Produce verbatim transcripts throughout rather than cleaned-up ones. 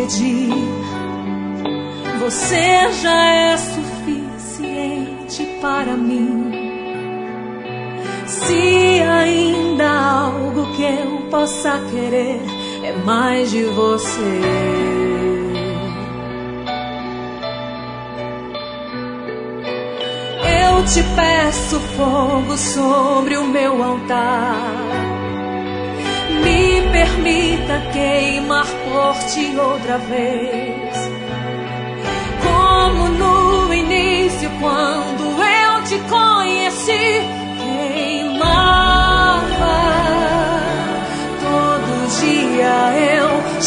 pedir. Você já é suficiente para mim. Se ainda há algo que eu possa querer, é mais de você. Eu te peço fogo sobre o meu altar. Me permita queimar por ti outra vez, como no início, quando eu te conheci. Queimava, todo dia eu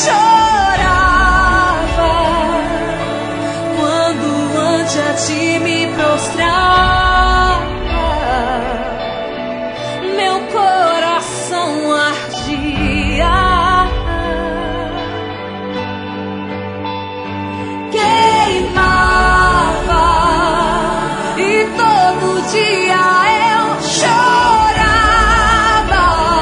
chorava, quando ante a ti me prostrava, meu coração ardia. Queimava, e todo dia eu chorava,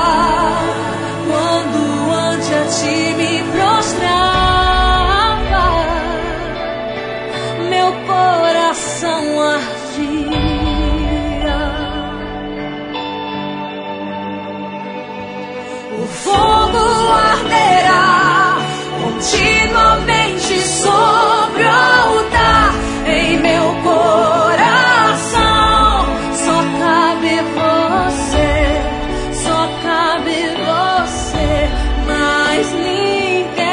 quando ante a ti me prostrava, meu coração ardia. O fogo arderá continuamente sobre o altar em meu coração. Só cabe você, só cabe você, mais ninguém.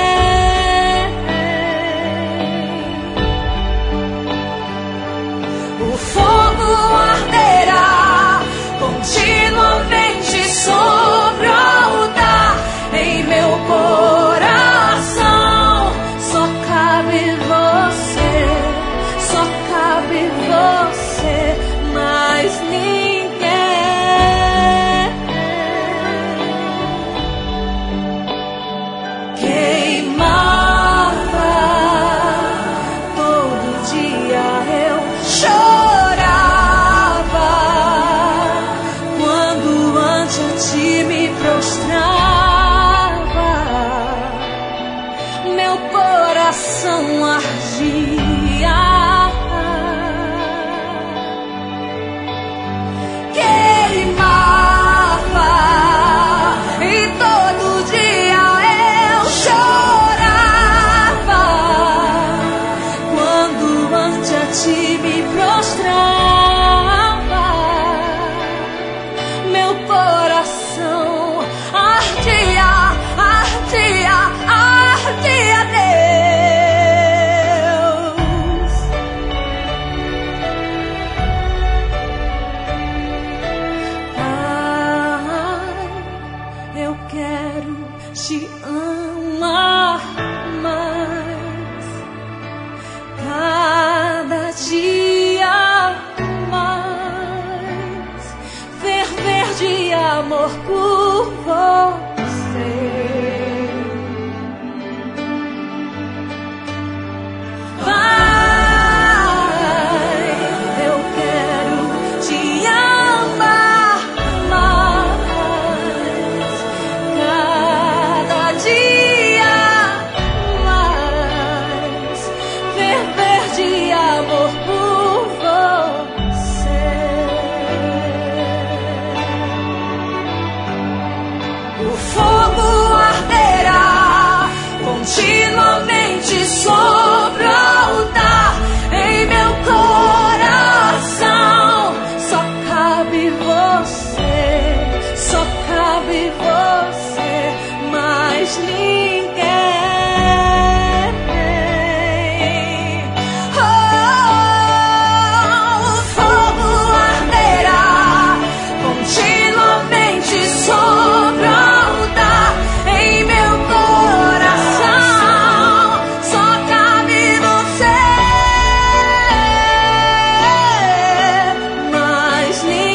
O fogo arderá continuamente sobre o altar em meu coração. Só cabe você, só cabe você, mais ninguém. Queimava, todo dia eu chorava, quando ante a ti me prostrava, meu coração ardia. Queimava, e todo dia eu chorava, quando ante a ti me prostrava, meu coração ardia, ardia, ardia, Deus. Pai, eu quero te amar mais, cada dia mais, ferver de amor por você. Pai, eu quero te amar mais, cada dia mais, ferver de amor por você. O fogo arderá continuamente sobre o altar em meu coração. Só cabe você, só cabe você, mais ninguém. Oh, o fogo arderá continuamente sobre o altar em meu coração. Só cabe você, mais ninguém.